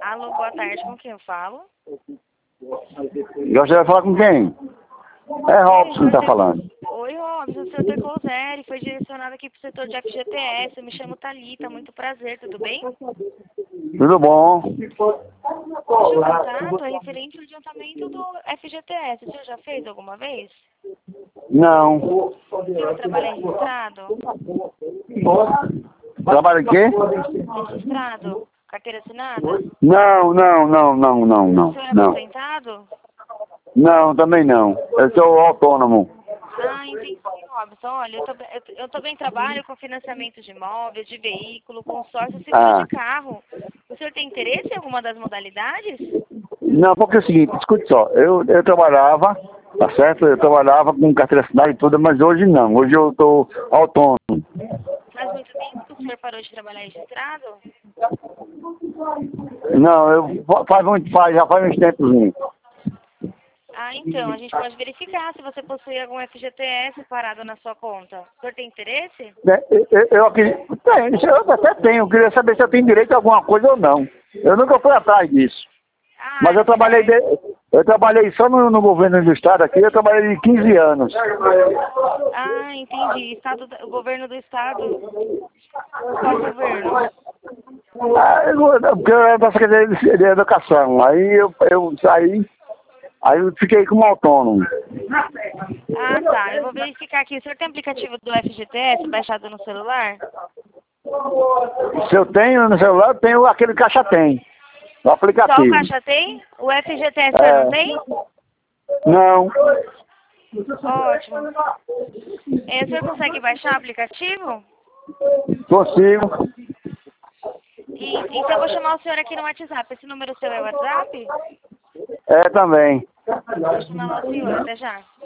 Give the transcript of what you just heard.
Alô, boa tarde, com quem eu falo? Gostaria de falar com quem? É Robson que tá falando. Oi, Robson, o seu Tecouseri foi direcionado aqui pro setor de FGTS. Eu me chamo Thalita, muito prazer, tudo bem? Tudo bom? Hoje o contato é referente ao adiantamento do FGTS. O senhor já fez alguma vez? Não. O senhor trabalha registrado? Trabalha em quê? Registrado? Carteira assinada? Não. O senhor é Não. aposentado? Não, também não. Eu sou autônomo. Ah, entendi, Robson. Olha, eu também trabalho com financiamento de imóveis, de veículo, consórcio e seguro de carro. O senhor tem interesse em alguma das modalidades? Não, porque é o seguinte, escute só, eu trabalhava, tá certo? Eu trabalhava com carteira assinada e tudo, mas hoje não. Hoje eu tô autônomo. Faz muito tempo que o senhor parou de trabalhar registrado? Não, já faz uns tempos. Ah, então, a gente pode verificar se você possui algum FGTS parado na sua conta. O senhor tem interesse? Eu até tenho, eu queria saber se eu tenho direito a alguma coisa ou não. Eu nunca fui atrás disso. Ah, Mas eu trabalhei só no governo do estado aqui, eu trabalhei de 15 anos. Ah, entendi. O governo do estado. Qual governo? Porque eu era da Secretaria de Educação. Aí eu saí, aí eu fiquei como autônomo. Ah, tá. Eu vou verificar aqui. O senhor tem aplicativo do FGTS baixado no celular? Se eu tenho no celular, eu tenho aquele Caixa Tem, o aplicativo. Só o Caixa tem? O FGTS o senhor não tem? Não. Ótimo. O senhor consegue baixar o aplicativo? Consigo. Então eu vou chamar o senhor aqui no WhatsApp. Esse número seu é o WhatsApp? É também. Vou chamar lá o senhor. Até já.